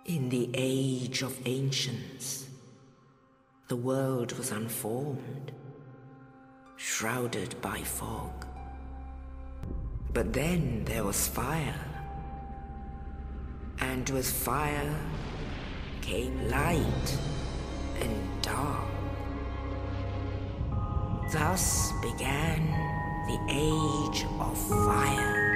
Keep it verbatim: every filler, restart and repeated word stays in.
In the age of ancients, the world was unformed, shrouded by fog. But then there was fire, and with fire came light and dark. Thus began the Age of Fire.